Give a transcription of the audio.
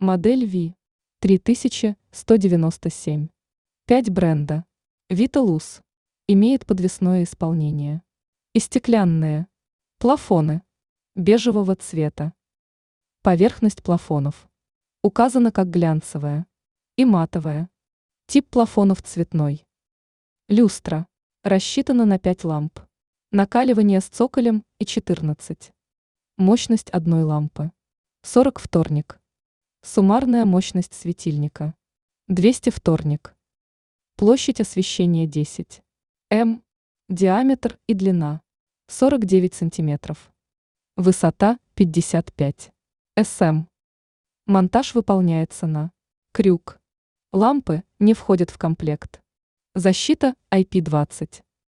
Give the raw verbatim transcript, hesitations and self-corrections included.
Модель ви три тысячи сто девяносто семь. пять бренда. Виталус. Имеет подвесное исполнение. И стеклянные. Плафоны. Бежевого цвета. Поверхность плафонов. Указана как глянцевая. И матовая. Тип плафонов цветной. Люстра. Рассчитана на пять ламп. Накаливание с цоколем и четырнадцать. Мощность одной лампы. сорок вторник. Суммарная мощность светильника. двести вторник. Площадь освещения десять. М. Диаметр и длина. сорок девять сантиметров. Высота пятьдесят пять см. Монтаж выполняется на крюк. Лампы не входят в комплект. Защита ай пи двадцать.